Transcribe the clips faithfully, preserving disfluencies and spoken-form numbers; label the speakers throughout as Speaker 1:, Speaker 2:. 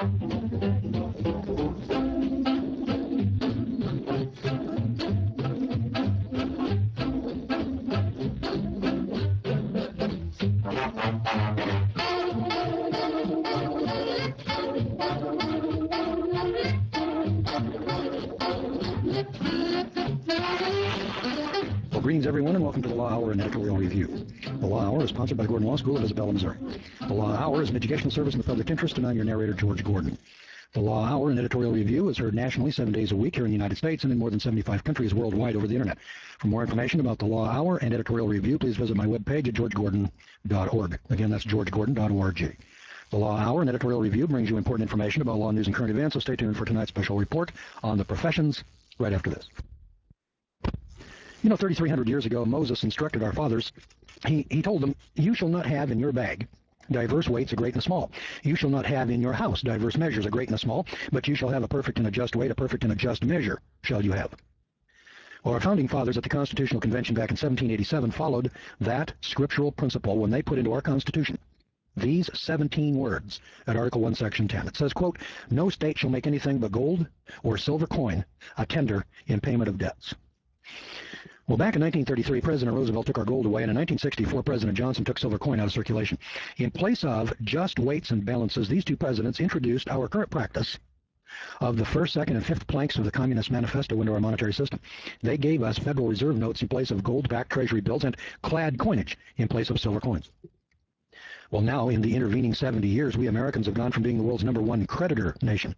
Speaker 1: Well, greetings, everyone, and welcome to the Law Hour and Editorial Review. The Law Hour is sponsored by the Gordon Law School of Isabella, Missouri. The Law Hour is an educational service in the public interest, and I'm your narrator, George Gordon. The Law Hour and Editorial Review is heard nationally seven days a week here in the United States and in more than seventy-five countries worldwide over the Internet. For more information about the Law Hour and Editorial Review, please visit my webpage at george gordon dot org. Again, that's george gordon dot org. The Law Hour and Editorial Review brings you important information about law news and current events, so stay tuned for tonight's special report on the professions right after this. You know, thirty-three hundred years ago, Moses instructed our fathers. He, he told them, "You shall not have in your bag diverse weights, a great and a small. You shall not have in your house diverse measures, a great and a small, but you shall have a perfect and a just weight, a perfect and a just measure shall you have." Well, our founding fathers at the Constitutional Convention back in seventeen eighty-seven followed that scriptural principle when they put into our Constitution these seventeen words at Article one, Section ten. It says, quote, "No state shall make anything but gold or silver coin a tender in payment of debts." Well, back in nineteen thirty-three, President Roosevelt took our gold away, and in nineteen sixty-four, President Johnson took silver coin out of circulation. In place of just weights and balances, these two presidents introduced our current practice of the first, second, and fifth planks of the Communist Manifesto into our monetary system. They gave us Federal Reserve notes in place of gold-backed Treasury bills and clad coinage in place of silver coins. Well, now, in the intervening seventy years, we Americans have gone from being the world's number one creditor nation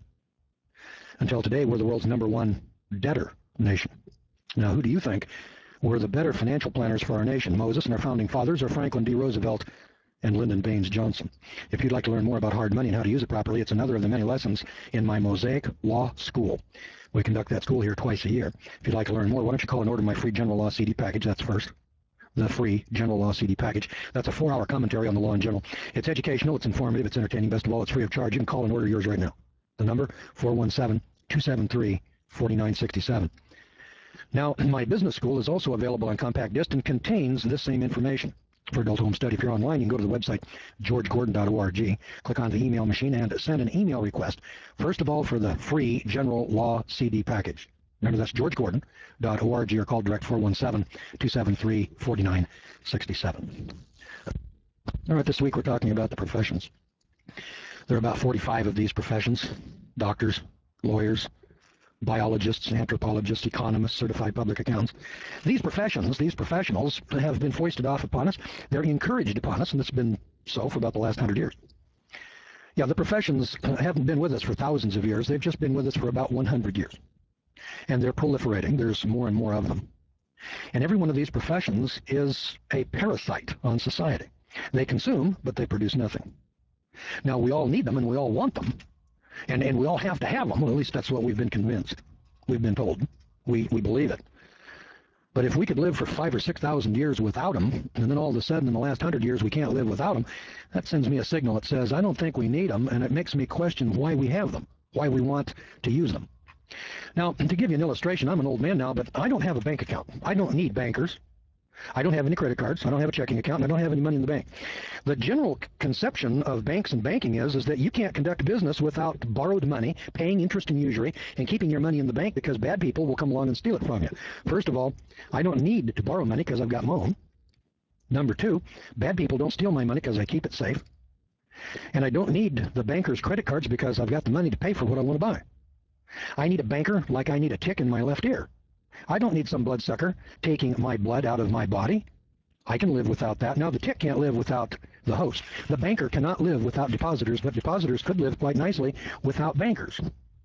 Speaker 1: until today we're the world's number one debtor nation. Now, who do you think were the better financial planners for our nation, Moses and our founding fathers, or Franklin D. Roosevelt and Lyndon Baines Johnson? If you'd like to learn more about hard money and how to use it properly, it's another of the many lessons in my Mosaic Law School. We conduct that school here twice a year. If you'd like to learn more, why don't you call and order my free General Law C D package? That's first. The free General Law C D package. That's a four-hour commentary on the law in general. It's educational, it's informative, it's entertaining. Best of all, it's free of charge. You can call and order yours right now. The number, four one seven, two seven three, four nine six seven. Now, my business school is also available on compact disc and contains this same information for adult home study. If you're online, you can go to the website, george gordon dot org, click on the email machine, and send an email request, first of all, for the free General Law C D package. Remember, that's george gordon dot org, or call direct four one seven, two seven three, four nine six seven. All right, this week we're talking about the professions. There are about forty-five of these professions: doctors, lawyers, biologists, anthropologists, economists, certified public accountants. These professions, these professionals have been foisted off upon us. They're encouraged upon us, and it's been so for about the last hundred years. Yeah, the professions haven't been with us for thousands of years. They've just been with us for about one hundred years. And they're proliferating. There's more and more of them. And every one of these professions is a parasite on society. They consume, but they produce nothing. Now, we all need them, and we all want them. And, and we all have to have them. Well, at least that's what we've been convinced. We've been told. We, we believe it. But if we could live for five or six thousand years without them, and then all of a sudden in the last hundred years we can't live without them, that sends me a signal that says I don't think we need them, and it makes me question why we have them, why we want to use them. Now, to give you an illustration, I'm an old man now, but I don't have a bank account. I don't need bankers. I don't have any credit cards. I don't have a checking account, and I don't have any money in the bank. The general conception of banks and banking is, is that you can't conduct business without borrowed money, paying interest and usury, and keeping your money in the bank because bad people will come along and steal it from you. First of all, I don't need to borrow money because I've got my own. Number two, bad people don't steal my money because I keep it safe. And I don't need the banker's credit cards because I've got the money to pay for what I want to buy. I need a banker like I need a tick in my left ear. I don't need some bloodsucker taking my blood out of my body. I can live without that. Now, the tick can't live without the host. The banker cannot live without depositors, but depositors could live quite nicely without bankers.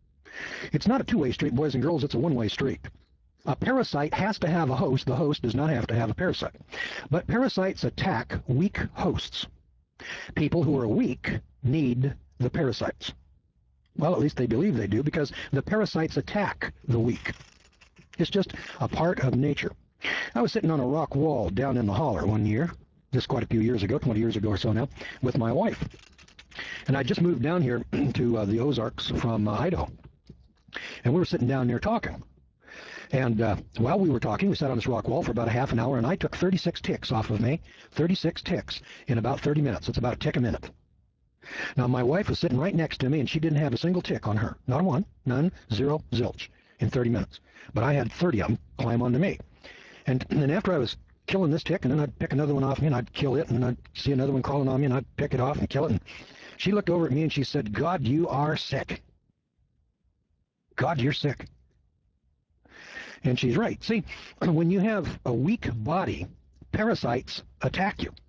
Speaker 1: It's not a two-way street, boys and girls. It's a one-way street. A parasite has to have a host. The host does not have to have a parasite. But parasites attack weak hosts. People who are weak need the parasites. Well, at least they believe they do, because the parasites attack the weak. It's just a part of nature. I was sitting on a rock wall down in the holler one year, just quite a few years ago, twenty years ago or so now, with my wife. And I just moved down here to uh, the Ozarks from uh, Idaho. And we were sitting down there talking. And uh, while we were talking, we sat on this rock wall for about a half an hour, and I took thirty-six ticks off of me, thirty-six ticks in about thirty minutes. It's about a tick a minute. Now, my wife was sitting right next to me, and she didn't have a single tick on her. Not one, none, zero, zilch in thirty minutes. But I had thirty of them climb onto me. And then after I was killing this tick, and then I'd pick another one off me, and I'd kill it, and then I'd see another one crawling on me, and I'd pick it off and kill it. And she looked over at me, and she said, God, you are sick. God, you're sick. And she's right. See, when you have a weak body, parasites attack you.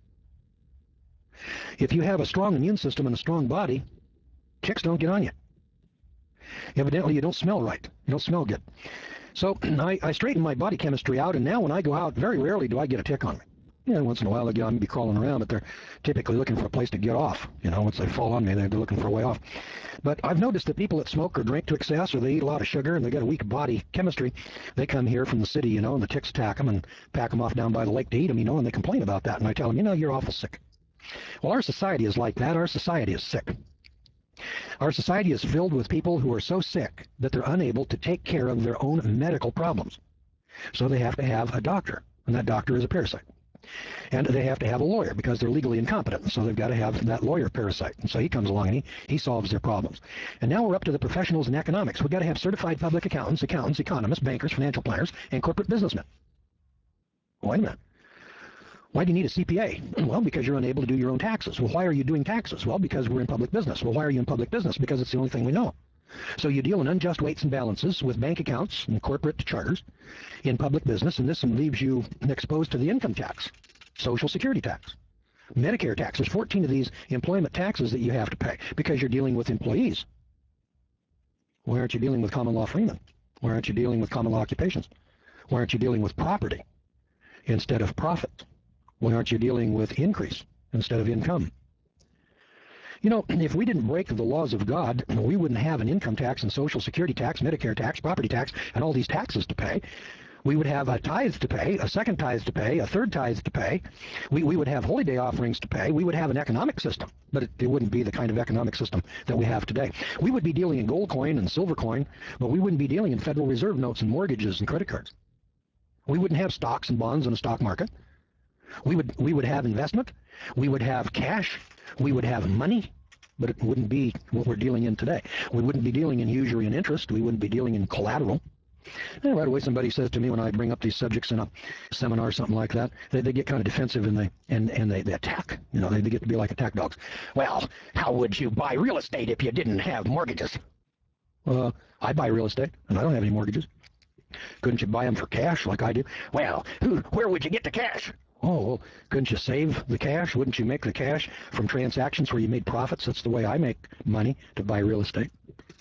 Speaker 1: If you have a strong immune system and a strong body, ticks don't get on you. Evidently, you don't smell right. You don't smell good. So I, I straightened my body chemistry out, and now when I go out, very rarely do I get a tick on me. Yeah, once in a while they get on me, be crawling around, but they're typically looking for a place to get off. You know, once they fall on me, they're looking for a way off. But I've noticed that people that smoke or drink to excess, or they eat a lot of sugar, and they got a weak body chemistry, they come here from the city, you know, and the ticks attack them and pack them off down by the lake to eat them, you know, and they complain about that. And I tell them, you know, you're awful sick. Well, our society is like that. Our society is sick. Our society is filled with people who are so sick that they're unable to take care of their own medical problems. So they have to have a doctor, and that doctor is a parasite. And they have to have a lawyer because they're legally incompetent. So they've got to have that lawyer parasite. And so he comes along and he, he solves their problems. And now we're up to the professionals in economics. We've got to have certified public accountants, accountants, economists, bankers, financial planners, and corporate businessmen. Wait a minute. Why do you need a C P A? Well, because you're unable to do your own taxes. Well, why are you doing taxes? Well, because we're in public business. Well, why are you in public business? Because it's the only thing we know. So you deal in unjust weights and balances with bank accounts and corporate charters in public business, and this leaves you exposed to the income tax, Social Security tax, Medicare tax. There's fourteen of these employment taxes that you have to pay because you're dealing with employees. Why aren't you dealing with common law freemen? Why aren't you dealing with common law occupations? Why aren't you dealing with property instead of profit? Why aren't you dealing with increase instead of income? You know, if we didn't break the laws of God, we wouldn't have an income tax and Social Security tax, Medicare tax, property tax, and all these taxes to pay. We would have a tithe to pay, a second tithe to pay, a third tithe to pay. We, we would have holy day offerings to pay. We would have an economic system, but it, it wouldn't be the kind of economic system that we have today. We would be dealing in gold coin and silver coin, but we wouldn't be dealing in Federal Reserve notes and mortgages and credit cards. We wouldn't have stocks and bonds in a stock market. We would, we would have investment. We would have cash. We would have money. But it wouldn't be what we're dealing in today. We wouldn't be dealing in usury and interest. We wouldn't be dealing in collateral. And right away somebody says to me when I bring up these subjects in a seminar or something like that, they, they get kind of defensive and they and, and they, they attack. You know, they, they get to be like attack dogs. Well, how would you buy real estate if you didn't have mortgages? Uh, I buy real estate, and I don't have any mortgages. Couldn't you buy them for cash like I do? Well, who, where would you get the cash? Oh, well, couldn't you save the cash? Wouldn't you make the cash from transactions where you made profits? That's the way I make money to buy real estate.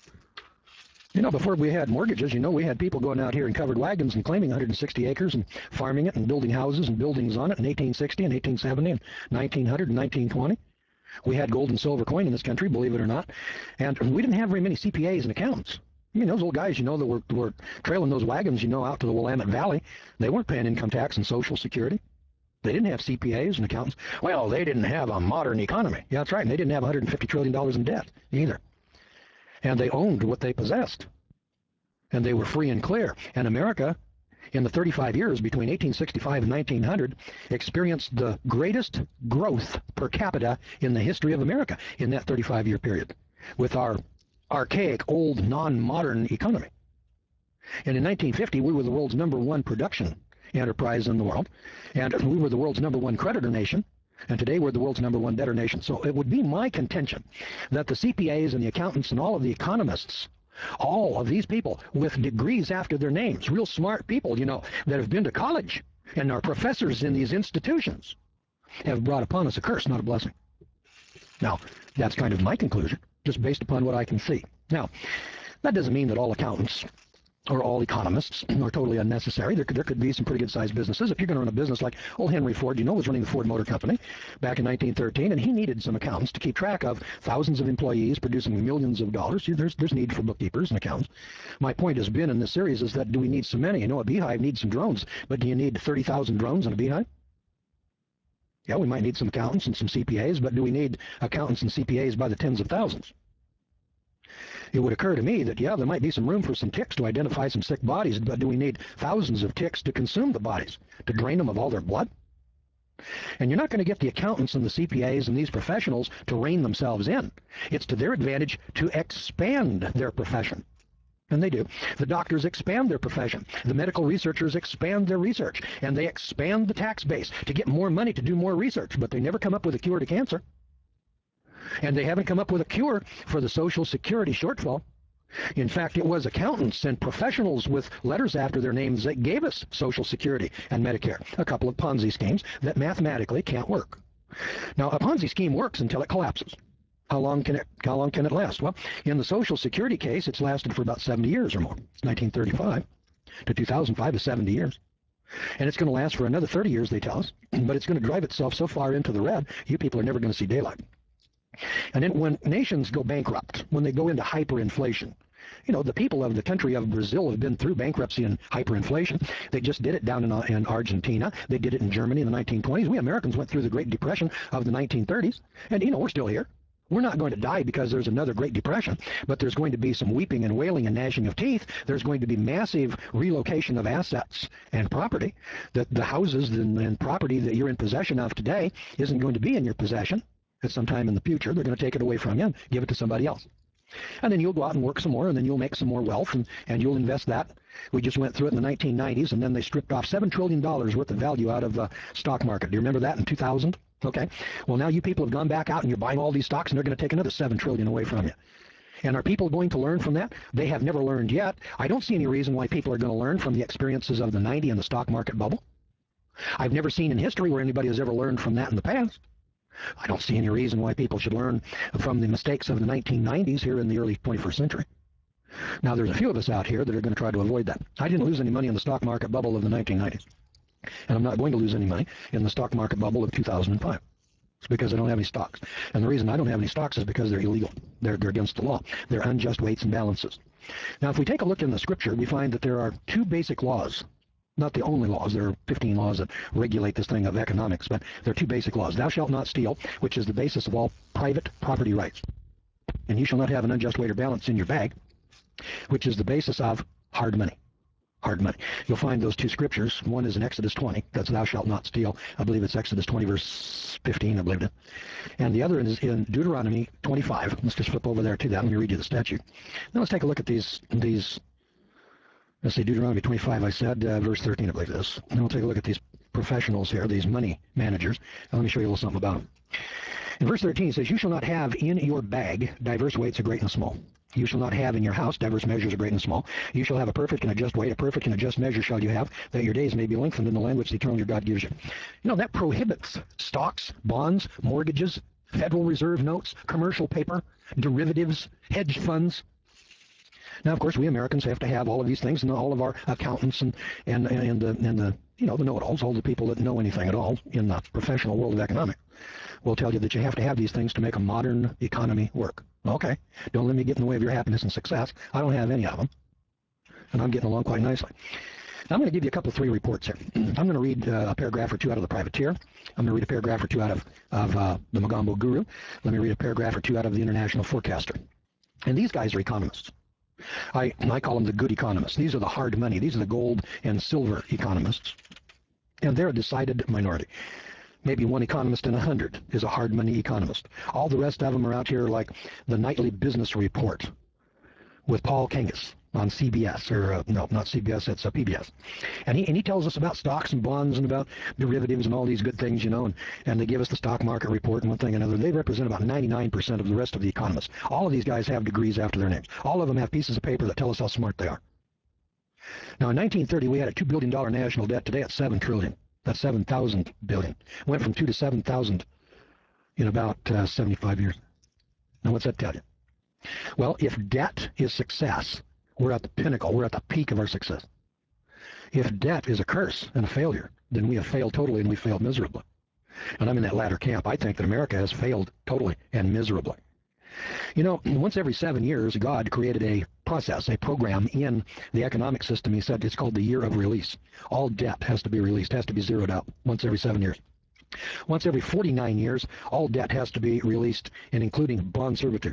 Speaker 1: You know, before we had mortgages, you know, we had people going out here in covered wagons and claiming one hundred sixty acres and farming it and building houses and buildings on it in eighteen sixty and eighteen seventy and nineteen hundred and nineteen twenty. We had gold and silver coin in this country, believe it or not. And we didn't have very many C P As and accountants. I mean, those old guys, you know, that were, were trailing those wagons, you know, out to the Willamette Valley, they weren't paying income tax and Social Security. They didn't have C P As and accountants. Well, they didn't have a modern economy. Yeah, that's right. And they didn't have one hundred fifty trillion dollars in debt either. And they owned what they possessed. And they were free and clear. And America, in the thirty-five years between eighteen sixty-five and nineteen hundred, experienced the greatest growth per capita in the history of America in that thirty-five year period with our archaic, old, non-modern economy. And in nineteen fifty, we were the world's number one production enterprise in the world, and we were the world's number one creditor nation, and today we're the world's number one debtor nation. So it would be my contention that the C P As and the accountants and all of the economists, all of these people with degrees after their names, real smart people, you know, that have been to college and are professors in these institutions, have brought upon us a curse, not a blessing. Now, that's kind of my conclusion, just based upon what I can see. Now, that doesn't mean that all accountants or all economists are totally unnecessary. There could, there could be some pretty good-sized businesses. If you're going to run a business like old Henry Ford, you know, was running the Ford Motor Company back in nineteen thirteen, and he needed some accountants to keep track of thousands of employees producing millions of dollars. There's, there's need for bookkeepers and accountants. My point has been in this series is that do we need so many? You know, a beehive needs some drones, but do you need thirty thousand drones in a beehive? Yeah, we might need some accountants and some C P As, but do we need accountants and C P As by the tens of thousands? It would occur to me that, yeah, there might be some room for some ticks to identify some sick bodies, but do we need thousands of ticks to consume the bodies, to drain them of all their blood? And you're not going to get the accountants and the C P As and these professionals to rein themselves in. It's to their advantage to expand their profession. And they do. The doctors expand their profession. The medical researchers expand their research. And they expand the tax base to get more money to do more research. But they never come up with a cure to cancer. And they haven't come up with a cure for the Social Security shortfall. In fact, it was accountants and professionals with letters after their names that gave us Social Security and Medicare, a couple of Ponzi schemes that mathematically can't work. Now, a Ponzi scheme works until it collapses. How long can it, how long can it last? Well, in the Social Security case, it's lasted for about seventy years or more. It's nineteen thirty-five to two thousand five is seventy years. And it's going to last for another thirty years, they tell us. But it's going to drive itself so far into the red, you people are never going to see daylight. And then when nations go bankrupt, when they go into hyperinflation, you know, the people of the country of Brazil have been through bankruptcy and hyperinflation. They just did it down in, uh, in Argentina. They did it in Germany in the nineteen twenties. We Americans went through the Great Depression of the nineteen thirties. And, you know, we're still here. We're not going to die because there's another Great Depression, but there's going to be some weeping and wailing and gnashing of teeth. There's going to be massive relocation of assets and property. That the houses and, and property that you're in possession of today isn't going to be in your possession. At some time in the future, they're going to take it away from you and give it to somebody else. And then you'll go out and work some more, and then you'll make some more wealth, and, and you'll invest that. We just went through it in the nineteen nineties, and then they stripped off seven trillion dollars worth of value out of the stock market. Do you remember that in two thousand? Okay. Well, now you people have gone back out, and you're buying all these stocks, and they're going to take another seven trillion dollars away from you. And are people going to learn from that? They have never learned yet. I don't see any reason why people are going to learn from the experiences of the nineties and the stock market bubble. I've never seen in history where anybody has ever learned from that in the past. I don't see any reason why people should learn from the mistakes of the nineteen nineties here in the early twenty-first century. Now, there's a few of us out here that are going to try to avoid that. I didn't lose any money in the stock market bubble of the nineteen nineties. And I'm not going to lose any money in the stock market bubble of two thousand five. It's because I don't have any stocks. And the reason I don't have any stocks is because they're illegal. They're, they're against the law. They're unjust weights and balances. Now, if we take a look in the scripture, we find that there are two basic laws. Not the only laws. There are fifteen laws that regulate this thing of economics, but there are two basic laws. Thou shalt not steal, which is the basis of all private property rights. And you shall not have an unjust weight or balance in your bag, which is the basis of hard money. Hard money. You'll find those two scriptures. One is in Exodus twenty. That's thou shalt not steal. I believe it's Exodus twenty, verse fifteen, I believe it. And the other is in Deuteronomy twenty-five. Let's just flip over there to that. Let me read you the statute. Now let's take a look at these these Let's see, Deuteronomy twenty-five, I said, uh, verse thirteen, I believe this. And we'll take a look at these professionals here, these money managers. And let me show you a little something about them. In verse thirteen, it says, you shall not have in your bag diverse weights of great and small. You shall not have in your house diverse measures of great and small. You shall have a perfect and a just weight, a perfect and a just measure shall you have, that your days may be lengthened in the land which the eternal your God gives you. You know, that prohibits stocks, bonds, mortgages, Federal Reserve notes, commercial paper, derivatives, hedge funds. Now, of course, we Americans have to have all of these things, and all of our accountants and and and the and the you know the know-it-alls, all the people that know anything at all in the professional world of economics, will tell you that you have to have these things to make a modern economy work. Okay, don't let me get in the way of your happiness and success. I don't have any of them, and I'm getting along quite nicely. Now, I'm going to give you a couple of three reports here. I'm going to read uh, a paragraph or two out of the Privateer. I'm going to read a paragraph or two out of of uh, the Mogambo Guru. Let me read a paragraph or two out of the International Forecaster. And these guys are economists. I, I call them the good economists. These are the hard money. These are the gold and silver economists. And they're a decided minority. Maybe one economist in a hundred is a hard money economist. All the rest of them are out here like the Nightly Business Report with Paul Kangas on C B S, or uh, no, not C B S, it's uh, P B S. And he, and he tells us about stocks and bonds and about derivatives and all these good things, you know, and, and they give us the stock market report and one thing and another. They represent about ninety-nine percent of the rest of the economists. All of these guys have degrees after their names. All of them have pieces of paper that tell us how smart they are. Now, in nineteen thirty, we had a two billion dollars national debt. Today, it's seven trillion dollars. That's seven thousand billion dollars. Went from two to seven thousand in about uh, seventy-five years. Now, what's that tell you? Well, if debt is success, we're at the pinnacle. We're at the peak of our success. If debt is a curse and a failure, then we have failed totally and we failed miserably. And I'm in that latter camp. I think that America has failed totally and miserably. You know, once every seven years, God created a process, a program in the economic system. He said it's called the year of release. All debt has to be released, has to be zeroed out once every seven years. Once every forty-nine years, all debt has to be released, and including bond servitude,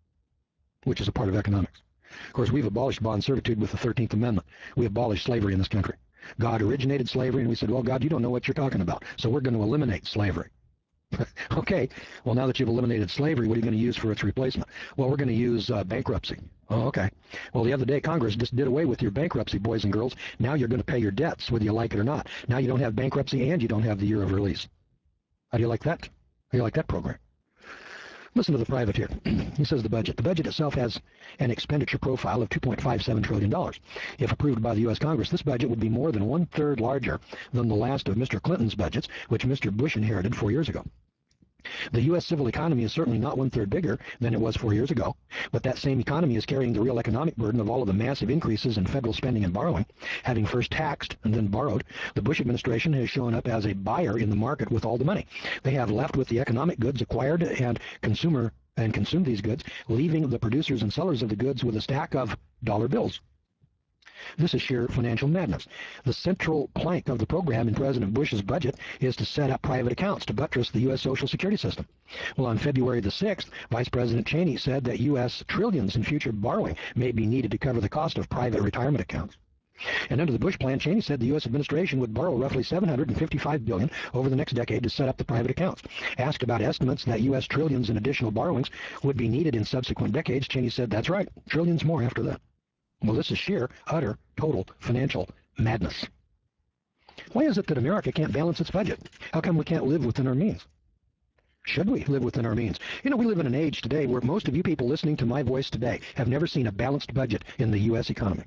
Speaker 1: which is a part of economics. Of course, we've abolished bond servitude with the thirteenth Amendment. We abolished slavery in this country. God originated slavery, and we said, well, God, you don't know what you're talking about, so we're going to eliminate slavery. Okay, well, now that you've eliminated slavery, what are you going to use for its replacement? Well, we're going to use uh, bankruptcy. Oh, okay. Well, the other day, Congress just did away with your bankruptcy, boys and girls. Now you're going to pay your debts, whether you like it or not. Now you don't have bankruptcy, and you don't have the year of release. How do you like that? How do you like that program? Listen to the private here. He says the budget. The budget itself has an expenditure profile of two point five seven trillion dollars. If approved by the U S Congress, this budget would be more than one-third larger than the last of Mister Clinton's budgets, which Mister Bush inherited four years ago. The U S civil economy is certainly not one-third bigger than it was four years ago, but that same economy is carrying the real economic burden of all of the massive increases in federal spending and borrowing. Having first taxed and then borrowed, the Bush administration has shown up as a buyer in the market with all the money. They have left with the economic goods acquired and consumer and consumed these goods, leaving the producers and sellers of the goods with a stack of dollar bills. This is sheer financial madness. The central plank of the program in President Bush's budget is to set up private accounts to buttress the U S Social Security system. Well, on February the sixth, Vice President Cheney said that U S trillions in future borrowing may be needed to cover the cost of private retirement accounts. And under the Bush plan, Cheney said the U S administration would borrow roughly seven hundred fifty-five billion dollars over the next decade to set up the private accounts. Asked about estimates that U S trillions in additional borrowings would be needed in subsequent decades, Cheney said, that's right, trillions more after that. Well, this is sheer, utter, total financial madness. Why is it that America can't balance its budget? How come we can't live within our means? Should we live within our means? You know, we live in an age today where most of you people listening to my voice today have never seen a balanced budget in the U S economy.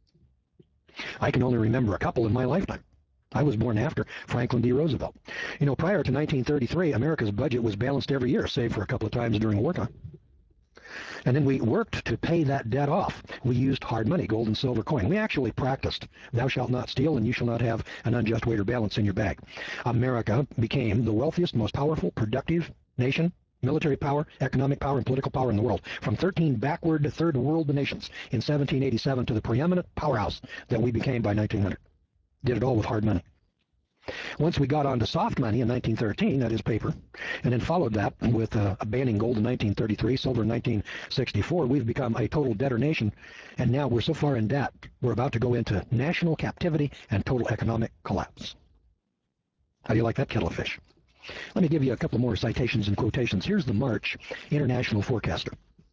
Speaker 1: I can only remember a couple in my lifetime. I was born after Franklin D. Roosevelt. You know, prior to nineteen thirty-three, America's budget was balanced every year, save for a couple of times during wartime. And then we worked to pay that debt off. We used hard money, gold and silver coin. We actually practiced, thou shalt not steal and you shall not have an unjust weight or balance in your bag. America became the wealthiest, most powerful, productive nation, military power, economic power, and political power in the world. From thirteen backward third world nations in seventeen eighty-seven to the preeminent powerhouse that we became by nineteen hundred. Did it all with hard money. Once we got onto soft money in nineteen thirteen, that is paper, and then followed that with uh, banning gold in nineteen thirty-three, silver in nineteen sixty-four, we've become a total debtor nation, and now we're so far in debt, we're about to go into national captivity and total economic collapse. How do you like that kettle of fish? Let me give you a couple more citations and quotations. Here's the March International Forecaster.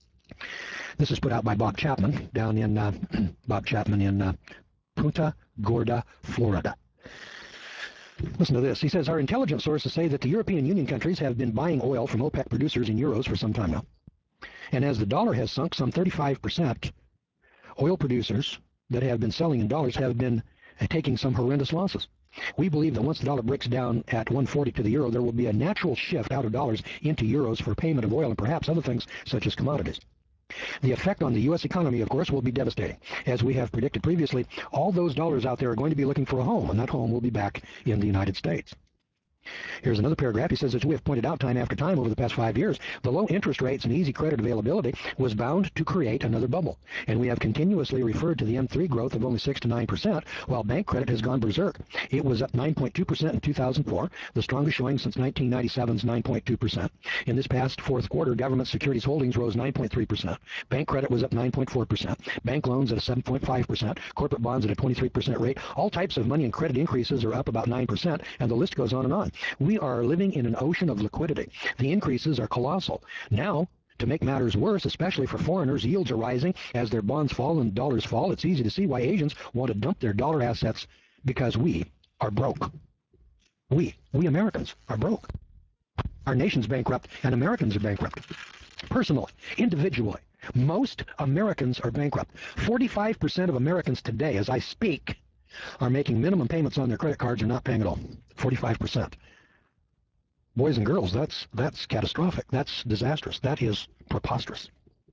Speaker 1: This is put out by Bob Chapman down in uh, Bob Chapman in uh, Punta Gorda, Florida. Listen to this. He says, our intelligence sources say that the European Union countries have been buying oil from OPEC producers in euros for some time now. And as the dollar has sunk some thirty-five percent, oil producers that have been selling in dollars have been uh, taking some horrendous losses. We believe that once the dollar breaks down at one forty to the euro, there will be a natural shift out of dollars into euros for payment of oil and perhaps other things such as commodities. The effect on the U S economy, of course, will be devastating. As we have predicted previously, all those dollars out there are going to be looking for a home, and that home will be back in the United States. Here's another paragraph. He says, as we have pointed out time after time over the past five years, the low interest rates and easy credit availability was bound to create another bubble. And we have continuously referred to the M three growth of only six to nine percent, while bank credit has gone berserk. It was up nine point two percent in two thousand four, the strongest showing since nineteen ninety-seven's nine point two percent. In this past fourth quarter, government securities holdings rose nine point three percent. Bank credit was up nine point four percent. Bank loans at a seven point five percent. Corporate bonds at a twenty-three percent rate. All types of money and credit increases are up about nine percent, and the list goes on and on. We are living in an ocean of liquidity. The increases are colossal. Now, to make matters worse, especially for foreigners, yields are rising as their bonds fall and dollars fall. It's easy to see why Asians want to dump their dollar assets because we are broke. We, we Americans are broke. Our nation's bankrupt and Americans are bankrupt. Personally, individually, most Americans are bankrupt. forty-five percent of Americans today, as I speak, are making minimum payments on their credit cards or not paying at all. forty-five percent. Boys and girls, that's that's catastrophic. That's disastrous. That is preposterous.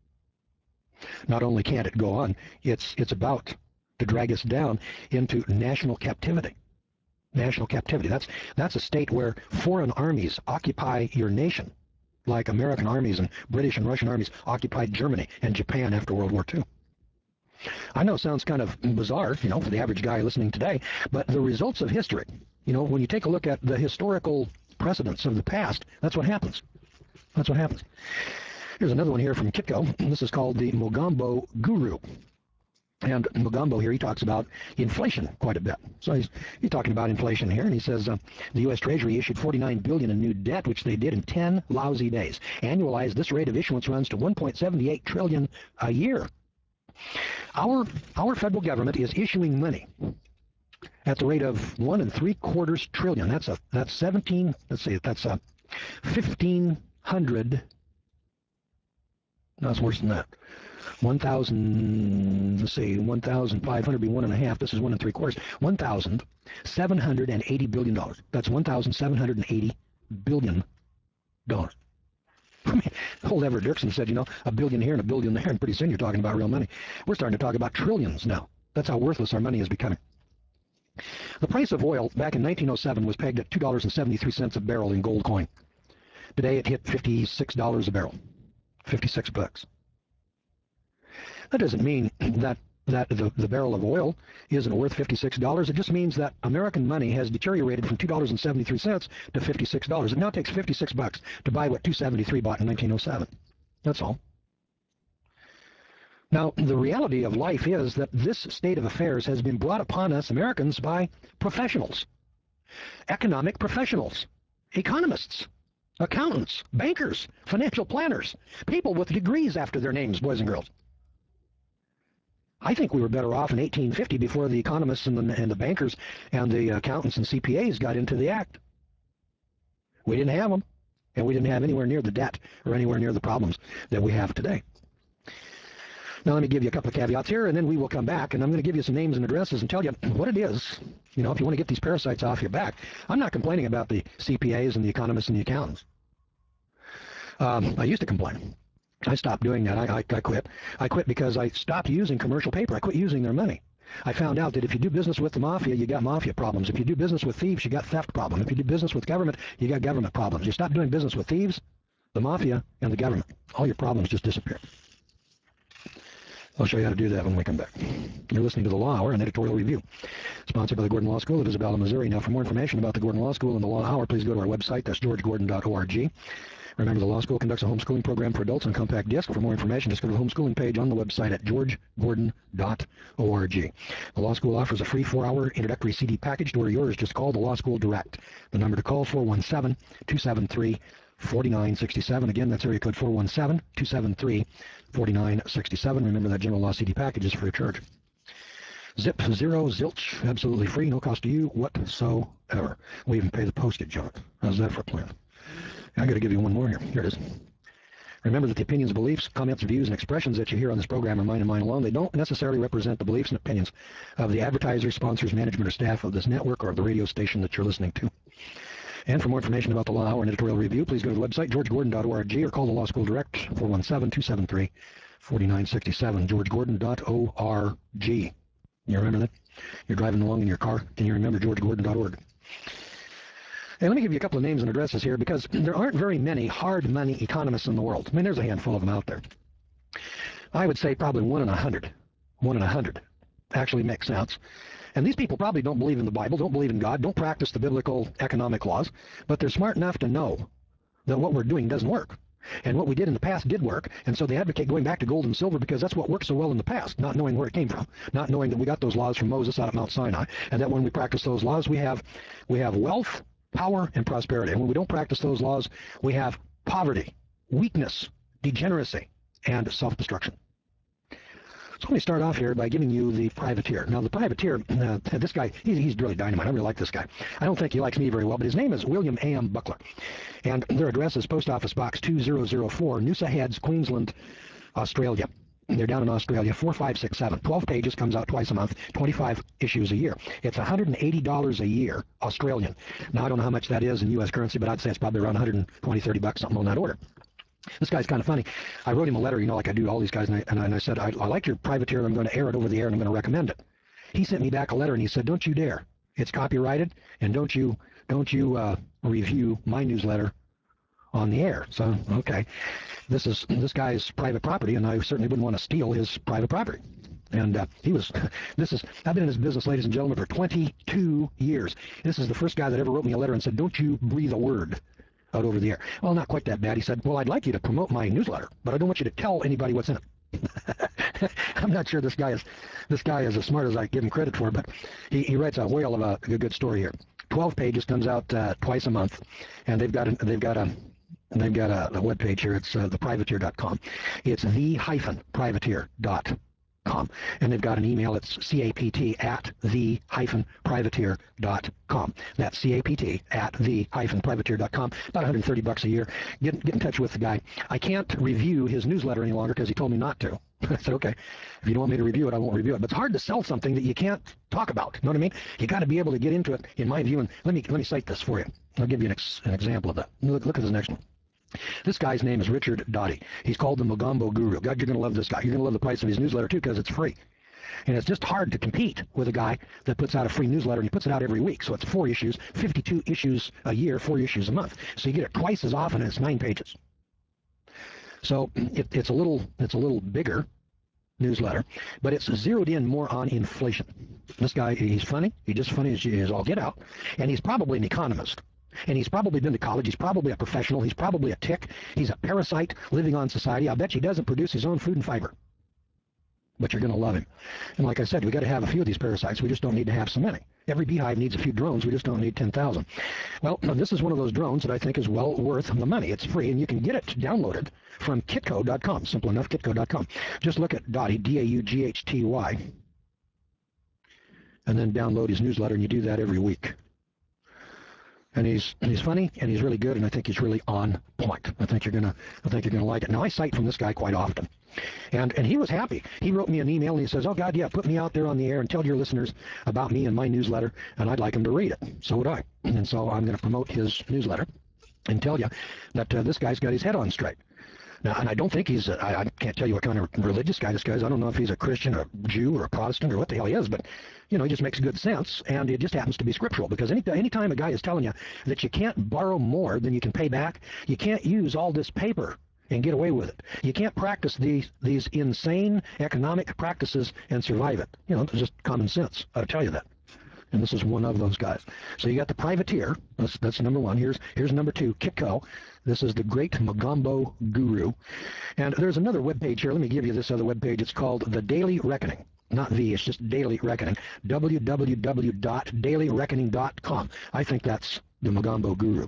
Speaker 1: Not only can't it go on, it's it's about to drag us down into national captivity. National captivity. That's that's a state where foreign armies occupy your nation, like American armies and British and Russian armies occupied Germany and Japan after World War Two. I know it sounds kind of bizarre, you know, for the average guy listening today, but the results of history, you know, when you take a look at the historical precedents of the past, that's what happens. That's what happens. Here's another one here from Kitco. This is called the Mogambo Guru. And Mugumbo here, he talks about inflation quite a bit. So he's, he's talking about inflation here, and he says uh, the U S Treasury issued forty-nine billion dollars in new debt, which they did in ten lousy days. Annualized, this rate of issuance runs to one point seven eight trillion dollars a year. Our our federal government is issuing money at the rate of one and three quarters trillion. That's a that's seventeen. Let's see, that's a fifteen hundred. No, it's worse than that. one thousand, let's see, one thousand five hundred be one and a half. This is one and three quarters. one thousand seven hundred eighty billion dollars. That's one thousand seven hundred eighty billion dollars. Old Everett Dirksen said, you know, a billion here and a billion there, and pretty soon you're talking about real money. We're starting to talk about trillions now. That's how worthless our money is becoming. The price of oil back in nineteen oh seven was pegged at two dollars and seventy-three cents a barrel in gold coin. Today it hit fifty-six dollars a barrel. fifty-six bucks. That doesn't mean that that the, the barrel of oil isn't worth fifty-six dollars. It just means that American money has deteriorated from two dollars and seventy-three cents to fifty-six dollars. It now takes fifty-six bucks to buy what two seventy-three bought in nineteen oh seven. That's all. Now, the reality of life is that this state of affairs has been brought upon us Americans by professionals, economic professionals, economists, accountants, bankers, financial planners, people with degrees after their names, boys and girls. I think we were better off in eighteen fifty before the economists and the, and the bankers and the accountants and C P As got into the act. We didn't have them, and we didn't have anywhere near the debt or anywhere near the problems that we have today. Now, let me give you a couple of caveats here, and then we will come back, and I'm going to give you some names and addresses and tell you what it is. You know, if you want to get these parasites off your back. I'm not complaining about the C P As and the economists and the accountants. Um, I used to complain. I stopped doing that. I, I, I quit. I quit because I stopped using commercial paper. I quit using their money. I found out that if you do business with the mafia, you got mafia problems. If you do business with thieves, you got theft problems. If you do business with government, you got government problems. You stop doing business with thieves, the mafia, and the government. All your problems just disappear. I'll show you how to do that when we come back. You're listening to The Law Hour, an editorial review, sponsored by the Gordon Law School of Isabella, Missouri. Now, for more information about the Gordon Law School and The Law Hour, please go to our website. That's george gordon dot org. Remember, the law school conducts a homeschooling program for adults on compact disc. For more information, just go to the homeschooling page on the website at george gordon dot org. The law school offers a free four-hour introductory C D package. To order yours, just call the Law School direct. The number to call, four one seven, two seven three, four nine six seven. Again, that's area code four one seven, two seven three, four nine six seven. Remember, that general law C D package is free of charge. Zip, zero, zilch, absolutely free, no cost to you whatsoever. We even pay the postage on it. How's that for a plan? I got to give you one more here. Here it is. Remember that the opinions, beliefs, comments, views, and expressions that you hear on this program are mine and mine alone. They don't necessarily represent the beliefs and opinions of the advertisers, sponsors, management, or staff of this network or of the radio station that you're listening to. And for more information about the Law Hour and editorial review, please go to the website, george gordon dot org, or call the Law School direct, four one seven, two seven three, four nine six seven, george gordon dot org. You remember that? You're driving along in your car. Can you remember george gordon dot org? And let me give you a couple of names and addresses here, because there aren't very many hard money economists in the world. I mean, there's a handful of them out there. I would say probably one in a hundred. One in a hundred actually makes sense. And these people probably don't believe in the Bible, don't believe in God, don't practice the biblical economic laws, but they're smart enough to know that what we're doing doesn't work. And what we did in the past did work, and so they advocate going back to gold and silver because that's what worked so well in the past, not knowing where it came from, not knowing that we got those laws from Moses out of Mount Sinai, and that when we practice those laws, we have we have wealth, power, and prosperity. And when we don't practice those laws, we have poverty, weakness, degeneracy, and self-destruction. So let me start off here by giving you the privateer. Now, the privateer, uh, this guy, he's, he's really dynamite. I really like this guy. I don't think he likes me very well, but his name is William A M Buckler. And their address is Post Office Box two thousand four, Noosa Heads, Queensland, Australia. They're down in Australia, four five six seven. twelve pages, comes out twice a month, twenty-five issues a year. It's one hundred eighty dollars a year, Australian. Now, I don't know how much that is in U S currency, but I'd say it's probably around one hundred twenty, thirty bucks, something on that order. This guy's kind of funny. I wrote him a letter, you know, like I do to all these guys, and I, and I, and I said, I, I like your privateer, and I'm going to air it over the air, and I'm going to recommend it. He sent me back a letter, and he said, don't you dare. It's copyrighted, and don't you, don't you uh, review my newsletter on the air. So, okay. This is this guy's private property, and I certainly wouldn't want to steal his private property. And uh, he was, this is, I've been in this business, ladies and gentlemen, for twenty-two years. This is the first guy that ever wrote me a letter and said, don't you breathe a word out over the air. Well, not quite that bad. He said, well, I'd like you to promote my newsletter, but I don't want you to tell anybody what's in it. I'm not sure this guy is this guy is as smart as I give him credit for, but he, he writes a whale of a, a good story here. Twelve pages, comes out uh, twice a month, and they've got a, they've got a they've got a, a web page here. It's uh, the privateer dot com. It's the hyphen privateer dot com, and they've got an email. It's capt at the hyphen privateer dot com. That's capt at the hyphen privateer dot com. About one hundred thirty bucks a year. Get get in touch with the guy. I can't review his newsletter any longer because he told me not to. I said, okay, if you don't want me to review it, I won't review it. But it's hard to sell something that you can't talk about. You know what I mean? You got to be able to get into it, in my view. And let me let me cite this for you. I'll give you an, ex, an example of that. Look, look at this next one. This guy's name is Richard Dotty. He's called the Mogambo Guru. God, you're going to love this guy. You're going to love the price of his newsletter, too, because it's free. And it's just hard to compete with a guy that puts out a free newsletter, and he puts it out every week. So it's four issues, fifty-two issues a year, four issues a month. So you get it twice as often, and it's nine pages. So it, it's a little it's a little bigger newsletter, but it's zeroed in more on inflation. This guy, he's funny. He's just funny as, as all get out. And he's probably an economist. And he's probably been to college. He's probably a professional. He's probably a tick. He's a parasite living on society. I bet you he doesn't produce his own food and fiber. But you're going to love him. And like I said, we got to have a few of these parasites. We just don't need to have so many. Every beehive needs a few drones. We just don't need ten thousand. Well, this is one of those drones that I think is well worth the money. It's free, and you can get it downloaded from kitco dot com. Simple enough, kitco dot com. Just look at Dotty, D A U G H T Y, and then download his newsletter, and you do that every week. And he's he's funny, and he's really good, and I think he's really on point. I think you're gonna I think you're gonna like it. Now I cite from this guy quite often, and and he was happy. He wrote me an email and he says, "Oh God, yeah, put me out there on the air and tell your listeners about me and my newsletter, and I'd like them to read it." So would I. And so I'm going to promote his newsletter and tell you that uh, this guy's got his head on straight. Now, and I don't think he's, a, I, I can't tell you what kind of religious guy this guy is. I don't know if he's a Christian or a Jew or a Protestant or what the hell he is, but, you know, he just makes good sense, and it just happens to be scriptural, because any anytime a guy is telling you that you can't borrow more than you can pay back, you can't use all this paper and get away with it. You can't practice these, these insane economic practices and survive it. You know, it's just common sense. I'll tell you that. And this is one of those guys. So you got the privateer. That's, that's number one. Here's here's number two, Kitco. This is the Great Mogambo Guru. And there's another web page here. Let me give you this other web page. It's called The Daily Reckoning. Not the, it's just Daily Reckoning. w w w dot daily reckoning dot com. I think that's the Mogambo Guru.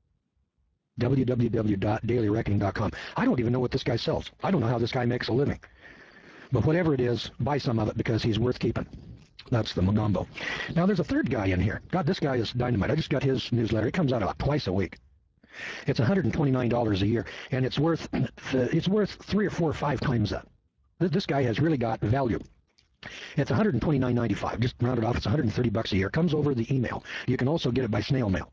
Speaker 1: w w w dot daily reckoning dot com. I don't even know what this guy sells. I don't know how this guy makes a living. But whatever it is, buy some of it because he's worth keeping. That's the Mogambo. Now, there's a third guy in here. God, this guy is dynamite. I just got his newsletter. It comes out about twice a week. It's one hundred twenty-nine dollars a year, and it's worth it's worth three or four or five times that. This guy has really got value. It's one hundred twenty-nine ninety-five. Just round it off. It's one hundred thirty bucks a year. It comes over the email. You can also get it by snail mail.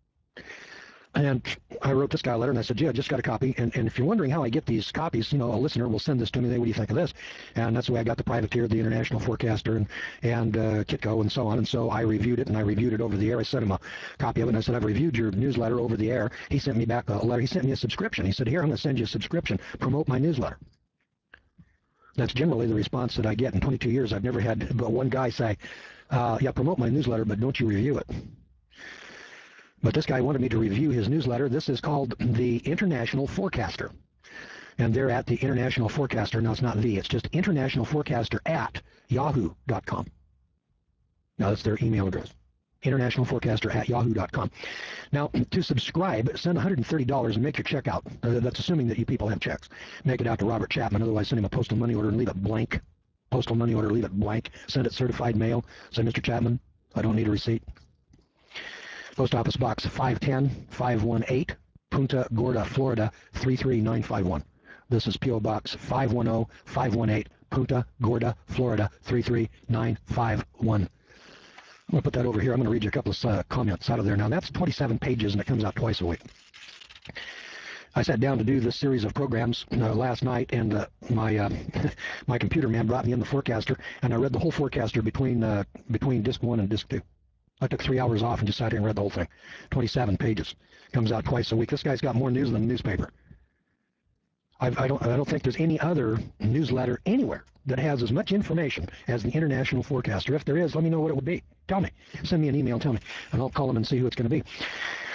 Speaker 1: And I wrote this guy a letter, and I said, yeah, I just got a copy. And, and if you're wondering how I get these copies, you know, a listener will send this to me. They, what do you think of this? And that's the way I got the Privateer, the International Forecaster, and, and uh, Kitco, and so on. And so I reviewed it, and I reviewed it over the air. I sent him a copy of it, and I said, I've reviewed your newsletter over the air. He sent me back a letter. He sent me a subscription. He said, here, I'm going to send you a subscription. Promote my newsletter. That's generally the response that I get. In twenty-two years, I've never had but one guy say, uh, yeah, promote my newsletter, but don't you review it. But this guy wanted me to review his newsletter. This is called the International Forecaster. And they're at the International Forecaster. Now, it's not the, it's just International Forecaster at yahoo dot com. Now, that's their email address. International Forecaster at yahoo dot com. Now, to subscribe, send one hundred thirty dollars and make your check out. Uh, that's assuming that you people have checks. Make it out to Robert Chapman. Otherwise, send him a postal money order and leave it blank. Postal money order, leave it blank. Send it certified mail. Say, Mister Chapman, I don't need a receipt. Post Office Box five ten five one eight, Punta Gorda, Florida three three nine five one. This is P O Box five one zero five one eight, Punta Gorda, Florida three three nine five one. I'm going to put that over here. I'm going to read you a couple of uh, comments out of there. Now, that's twenty-seven pages, and it comes out twice a week. I sat down to do this series of programs uh, last night, and uh, my uh, my computer man brought me in the Forecaster, and I read the whole Forecaster between uh, between Disc one and Disc two. I took three hours off and just sat here and read the whole thing. twenty-seven pages. Comes out twice a week. This guy's got more news than a newspaper. I've, I don't I don't think there's any other newsletter anywhere that has as much information as the International Forecaster. If there is, let me know what it would be. Tell me. Send me an email and tell me, and I'll call them and see who it's going to be.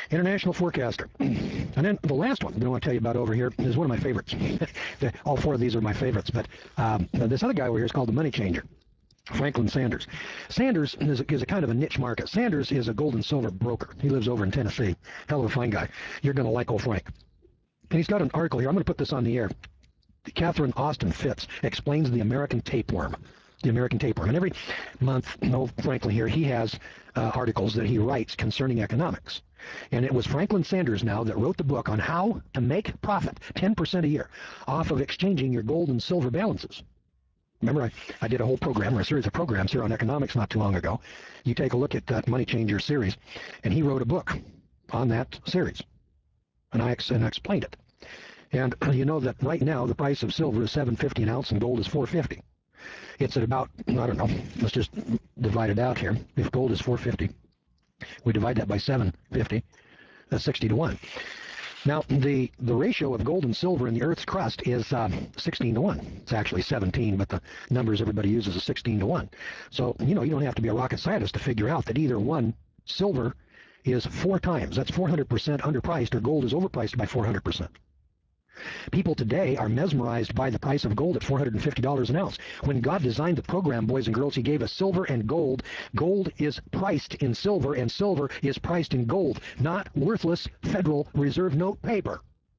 Speaker 1: International Forecaster. And then the last one that I want to tell you about over here is one of my favorites. All four of these are my favorites, but um, this other guy over here is called the Money Changer. Franklin Sanders. Sanders is a, is a kind of a niche market. Sanders is a gold and silver broker. He lives over in Tennessee. Hell of a fine guy. You're going to like old Frank. And he's got an article here. I'm going to put this on the air. Catherine Austin Fitts explains the American tapeworm. The American tapeworm. And every month, no, frankly here, he has uh, articles that he writes concerning economics. And it was Franklin Sanders now that wrote the book on how to make profit, ten percent a year, off of exchanging your gold and silver balances. Remember, I, I did a whole program, or a series of programs here on economics not too long ago. You take a look at that Money Changer series, and he wrote a book on that series. And I, and I explained it. And you know that right now the price of silver is seven fifty an ounce and gold is four fifty. It's at about, I don't know, let's just divide it out here. If gold is four fifty, we divide that by seven fifty, that's sixty to one. Now, the, the ratio of gold and silver in the Earth's crust is uh, sixteen to one. It's actually seventeen, but the numbers everybody uses is sixteen to one. So, you know, you don't have to be a rocket scientist to figure out that either one, silver is four times, that's four hundred percent underpriced, or gold is overpriced by four hundred percent. People today are mesmerized by the price of gold at four hundred fifty dollars an ounce. When God designed the program, boys and girls, he gave us silver and gold. Gold is priced in silver, and silver is priced in gold, not worthless Federal Reserve note paper.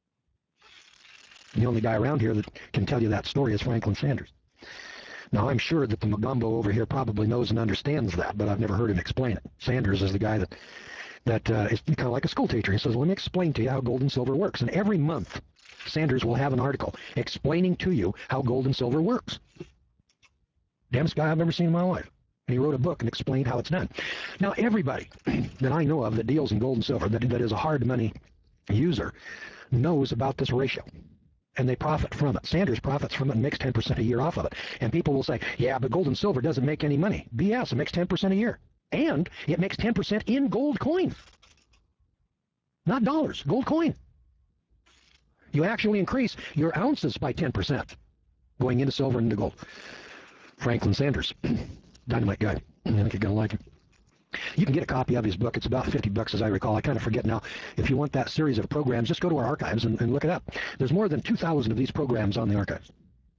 Speaker 1: The only guy around here that can tell you that story is Franklin Sanders. Now, I'm sure that the Magumbo over here probably knows and understands that, but I've never heard him explain it. Sanders is the guy that, that uh, is kind of like a school teacher. He says, let me explain to you how gold and silver works. And every month, Sanders will have an article explaining to you how gold and silver works. Damnest guy I've ever seen in my life. And he wrote a book and explained how it's done. Now, everybody that I know of that deals in gold and silver, that, that is a hard money user, knows about this ratio. And they profit from it. Sanders profits from it and makes ten percent a year off of it. And people will say, yeah, but gold and silver doesn't make any money. B S, it makes ten percent a year. And it makes ten percent in gold coin. Not dollars, gold coin. You actually increase your ounces by ten percent going into silver and into gold. Franklin Sanders, dynamite guy. I think you're going to like him. You can get a copy of his book. It's about fifty bucks, as I recall. I kind of forget now. If you want that series of programs, just go to our archives and, and look it up. There's more than two thousand of these programs on the archives.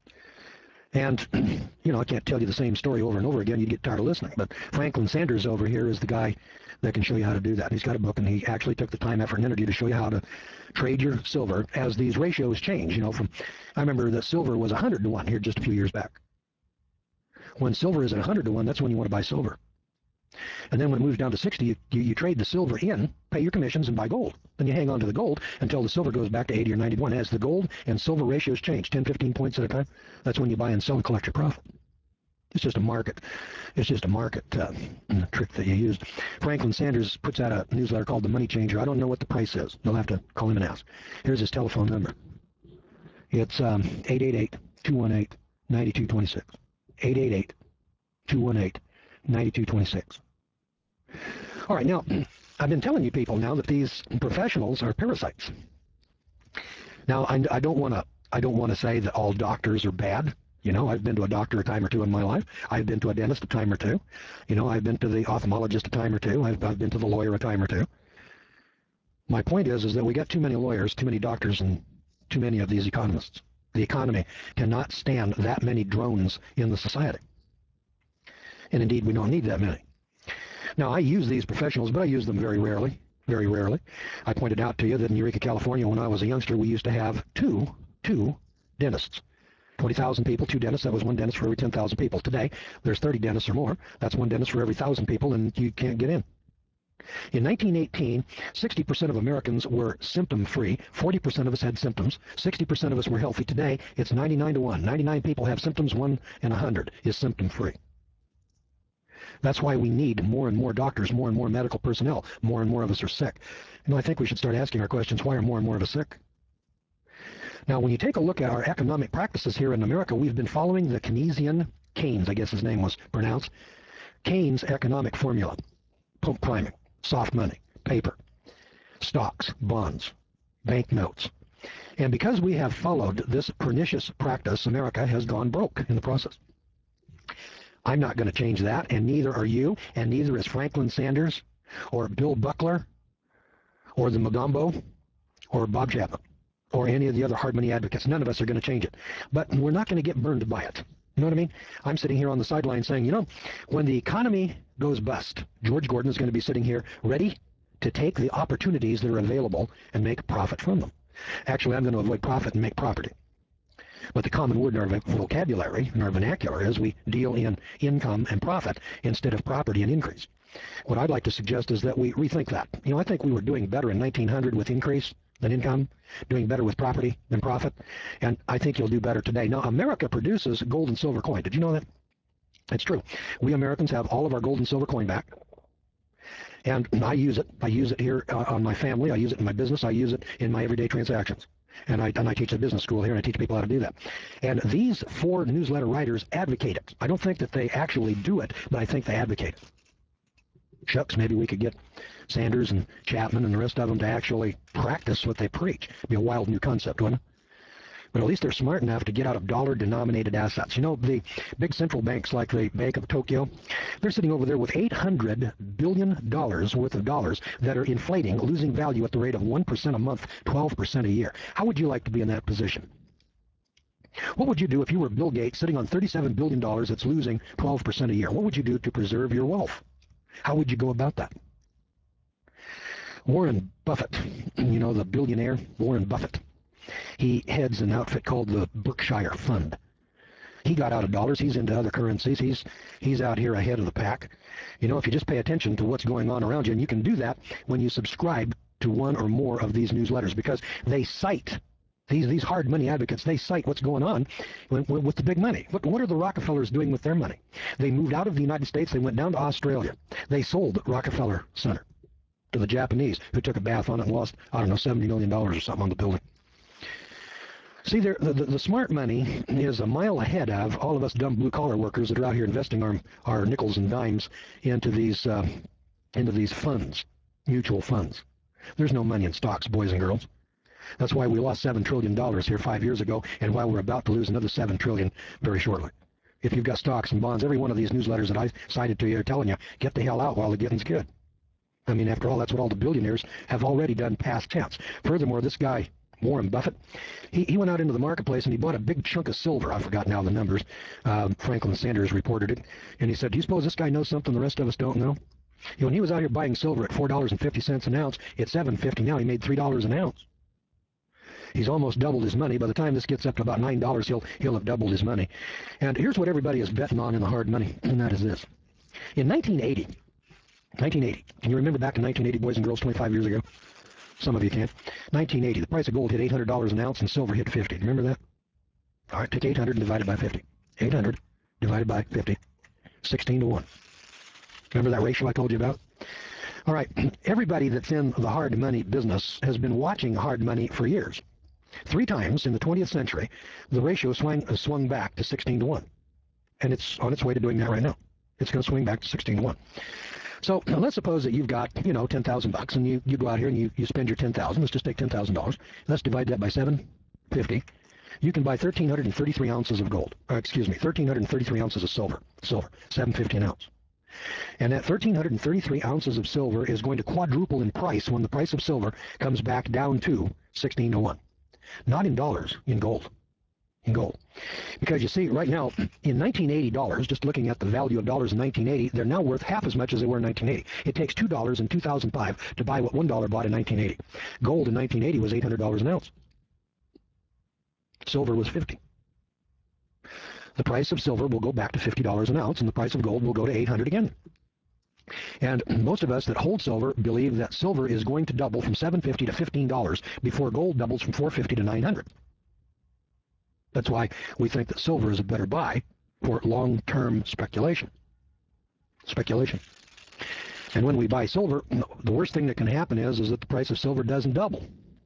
Speaker 1: And, you know, I can't tell you the same story over and over again. You'd get tired of listening. But Franklin Sanders over here is the guy that can show you how to do that. He's got a book, and he actually took the time, effort, and energy to show you how to trade your silver as these ratios change. You know, from I remember that silver was one hundred to one here just a few years back. When silver is at one hundred to one, that's when you want to buy silver. And then when it moves down to sixty, you, you, you trade the silver in, pay your commissions, and buy gold. Then you hang on to the gold until the silver goes back to eighty or ninety to one. As the gold and silver ratios change, ten, fifteen points at a time, that's when you buy and sell and collect your profit. It's just a market. It's just a market uh, trick that you used. Franklin Sanders puts out a newsletter called The Money Changer. I don't know what the price is. You'll have to call him and ask. Here's his telephone number. It's um, eight eight eight, two one eight, nine two two six. eight eight eight, two one eight, nine two two six. All right, now, I've been telling you people now that these professionals are parasites. Now, I, I don't want to I don't want to say that all doctors are bad. You know, I've been to a doctor a time or two in my life. I've been to a dentist a time or two. You know, I've been to the ophthalmologist a time or two. I've, I've been to the lawyer a time or two. My point is, is that we got too many lawyers, too many doctors, and too many of these economists. The economy cannot stand that many drones in the society. And indeed, we don't need that many. Now, I use these professionals, but I use them very rarely, very rarely. I pointed out to you that in Eureka, California, when I was a youngster, we used to have two, two dentists. twenty thousand people, two dentists, that was one dentist for every ten thousand people. Today, there's thirty dentists or more. That's one dentist for every one thousand people, and you can't get in. In nineteen eighteen, sixty percent of Americans were symptom-free. forty percent of us had symptoms. sixty percent of us were healthy. Today, it's ninety-nine to one. ninety-nine people have symptoms, one in one hundred is symptom-free. That's why we need more and more doctors, more and more medical personnel. More and more of us are sick. You know, I think we should start asking our questions, why are more and more of us sick? Now, when you take a look at our economic practices here in America, we've been following the Keynesian, Keynes, I guess his name was pronounced, Keynes economic formula. Pump priming, soft money, paper, stocks, bonds, banknotes. And because we have followed this pernicious practice, America has gone broke in the process. I'm not going to change that, and neither are you, and neither is Franklin Sanders or Bill Buckler or the Mogambo or Bob Chapman or any of the other hard money advocates. None of us are going to change it. But we're not going to get burned by it. You know what I mean? I'm sitting here on the sideline saying, you know, when the economy goes bust, George Gordon is going to be sitting here ready to take the opportunities that are available and make profit from them. Actually, I'm going to avoid profit and make property. But the common word in our vocabulary, in our vernacular, is we deal in income and profit instead of property and increase. What I'd like to suggest is that we rethink that. You know, I think we were doing better in nineteen hundred with increase than income, doing better with property than profit, and I think you'll do better today. Now, America produces gold and silver coin. Did you know that? It's true. We Americans have all of our gold and silver coin back, and I use it. I use it here uh, on my family. I use it in my business. I use it in my everyday transactions. And I, and I teach a business school here, and I teach people how to do that. And these four newsletter writers advocate it. I don't think that they actually do it, but I think they advocate it. Shucks, maybe we could get Sanders and Chapman and the rest of them to actually practice what they preach. It'd be a wild new concept, wouldn't it? But at least they're smart enough to get out of dollar-denominated assets. You know, the big central banks like the Bank of Tokyo, they're sitting over there with eight hundred billion dollars worth of dollars that are inflating, losing value at the rate of one percent a month, twelve percent a year. How would you like to be in that position? What would you do if you were Bill Gates sitting on thirty-seven billion dollars that's losing twelve percent a year? What would you do to preserve your wealth? How would you go about that? Warren Buffett, you know, the billionaire Warren Buffett, he heads an outfit called the Berkshire Fund. He got out of dollars. He's into other currencies. He's he's out here ahead of the pack. You know, if you just pay attention to what's going on around you, and you can do that when you subscribe to one or more of these newsletters, because they cite these these hard money advocates. They cite what's going on with, with the big money. What what are the Rockefellers doing with their money? They moved out of the United States. They went down to Australia. They sold Rockefeller Center to the Japanese, who took a bath on it and lost, I don't know, seventy million dollars or something on the building. See, the, the, the smart money is a mile ahead of all of us dumb blue-collar workers that are out here investing our, our nickels and dimes into these, uh, into these funds, mutual funds. There's no money in stocks, boys and girls. That's why we lost seven trillion dollars here five years ago, and why we're about to lose another seven trillion dollars very shortly. If you've got stocks and bonds, every one of these newsletters that I cited to you are telling you, get the hell out while the getting's good. I mean, after all, that's what all the billionaires have already done past tense. Furthermore, this guy, Warren Buffett, he, he went out into the marketplace and he bought a big chunk of silver. I've forgotten now the numbers. Um, Franklin Sanders reported it. And he said, do you suppose this guy knows something the rest of us don't know? You know, when he was out here buying silver at four dollars and fifty cents an ounce, it's seven dollars and fifty cents now. He made three dollars an ounce. He's almost doubled his money. By the time this gets up to about nine dollars, he'll, he'll have doubled his money. And here's what everybody is betting on in the hard money, and that is this. In nineteen eighty, nineteen eighty, can you remember back in nineteen eighty, boys and girls, twenty-five years ago? Some of you can. nineteen eighty, the price of gold hit eight hundred dollars an ounce and silver hit fifty. Remember that? All right, take eight hundred and divide it by fifty. eight hundred divided by fifty. sixteen to one. Remember that ratio I told you about? All right, everybody that's in the hard money business has been watching hard money for years. Three times in the twentieth century, the ratio swung, uh, swung back to sixteen to one. And it's on its way to doing that right now. It's going to swing back to sixteen to one. So let's suppose that you've got, you know, ten thousand bucks, and you, you go out here and you, you spend your ten thousand. Let's just take ten thousand dollars. Let's divide that by seven fifty. You can buy one thousand three hundred thirty-three ounces of gold. Uh, excuse me, one thousand three hundred thirty-three ounces of silver. Silver, seven fifty an ounce. And that one thousand three hundred thirty-three ounces of silver is going to quadruple in price when the price of silver comes back down to sixteen to one. Not in dollars, in gold. In gold. Because you see, right now, in nineteen eighty dollars, just looking at the value of dollars in nineteen eighty, they're now worth half as much as they were in nineteen eighty. It takes two dollars in two thousand five to buy what one dollar bought in nineteen eighty. Gold in nineteen eighty was eight hundred dollars an ounce. Silver was fifty. The price of silver will go back to fifty dollars an ounce, and the price of gold will go to eight hundred again. And most of us that hold silver believe that silver is going to double from seven fifty to fifteen dollars before gold doubles from four fifty to nine hundred. That's why we think that silver is a better buy for long-term speculation. Speculation. And when we buy silver, the worst thing that can happen is, is that the price of silver doesn't double.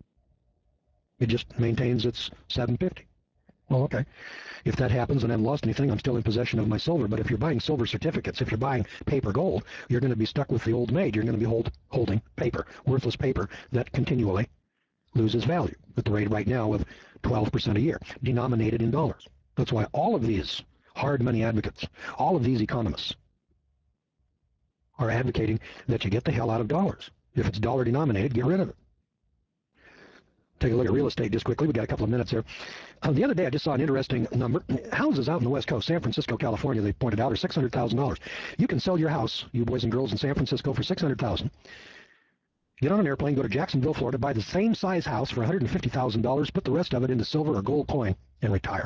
Speaker 1: It just maintains its seven fifty. Well, okay. If that happens and I haven't lost anything, I'm still in possession of my silver. But if you're buying silver certificates, if you're buying paper gold, you're going to be stuck with the old maid. You're going to be hold, holding paper, worthless paper that continually loses value at the rate right now of twelve percent a year, denominated in dollars. That's why all of these hard money advocates, all of these economists are advocating that you get the hell out of dollars. If it's dollar denominated, get rid of it. take a look at real estate just quickly. We got a couple of minutes here. Uh, the other day, I just saw an interesting number. Houses out in the West Coast, San Francisco, California, they pointed out, are six hundred thousand dollars. You can sell your house, you boys and girls in San Francisco, for six hundred thousand dollars. Get on an airplane, go to Jacksonville, Florida, buy the same size house for one hundred fifty thousand dollars, put the rest of it into silver or gold coin, and retire.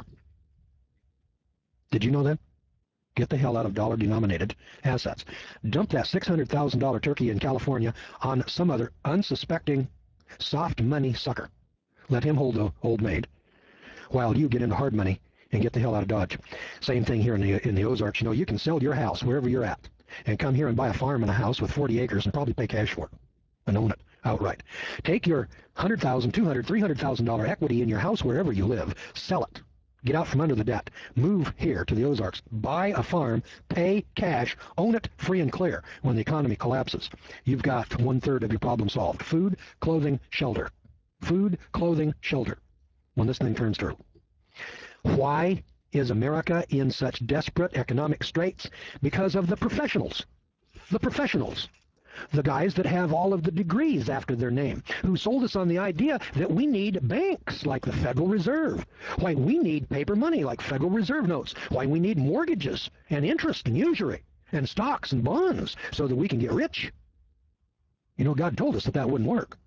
Speaker 1: Did you know that? Get the hell out of dollar-denominated assets. Dump that six hundred thousand dollars turkey in California on some other unsuspecting soft money sucker. Let him hold the old maid while you get into hard money and get the hell out of Dodge. Same thing here in the in the Ozarks. You know, you can sell your house wherever you're at and come here and buy a farm and a house with forty acres and probably pay cash for it and own it outright. Take your one hundred thousand dollars, two hundred thousand dollars, three hundred thousand dollars equity in your house wherever you live, sell it. Get out from under the debt. Move here to the Ozarks. Buy a farm, pay cash, own it free and clear when the economy collapses. You've got one-third of your problem solved. Food, clothing, shelter. Food, clothing, shelter when this thing turns turtle. Why is America in such desperate economic straits? Because of the professionals. The professionals. The guys that have all of the degrees after their name, who sold us on the idea that we need banks like the Federal Reserve, why we need paper money like Federal Reserve notes, why we need mortgages and interest and usury and stocks and bonds so that we can get rich. You know, God told us that that wouldn't work.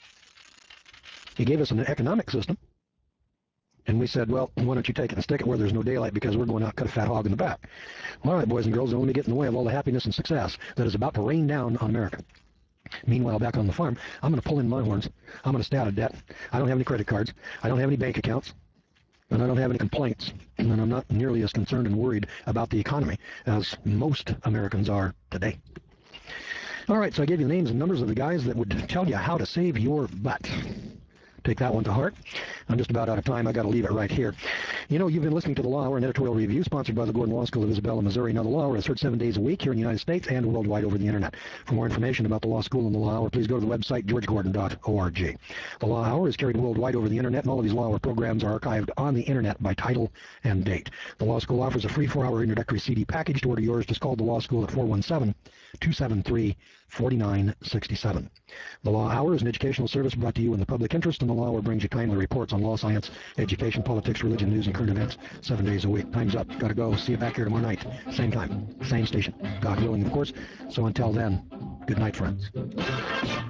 Speaker 1: He gave us an economic system, and we said, well, why don't you take it and stick it where there's no daylight, because we're going out and cut a fat hog in the back. All right, boys and girls, don't let me get in the way of all the happiness and success that is about to rain down on America. Meanwhile, back on the farm, I'm going to pull in my horns. I'm going to stay out of debt. I don't have any credit cards. I don't have any bank accounts. And I don't have any complaints. And I'm not nearly as concerned and worried about the economy as most Americans are today. All right, so I gave you the names and numbers of the guys that would tell you how to save your butt. Take that one to heart. I'm just about out of time. I got to leave it right here. You know, you've been listening to The Law Hour, an editorial review sponsored by the Gordon Law School of Isabella, Missouri. Now, The Law Hour is heard seven days a week here in the United States and worldwide over the Internet. For more information about the Law School and The Law Hour, please go to the website george gordon dot org. The Law Hour is carried worldwide over the Internet, and all of these Law Hour programs are archived on the Internet by title and date. The Law School offers a free four-hour introductory C D package. To order yours, just call The Law School at four one seven, two seven three, four nine six seven. The Law Hour is an educational service brought to you in the public interest, and The Law Hour brings you timely reports on law, science, education, politics, religion, news, and current events seven days a week. Time's up. Got to go. See you back here tomorrow night. Same time, same station. God willing, of course. So until then, good night, friends.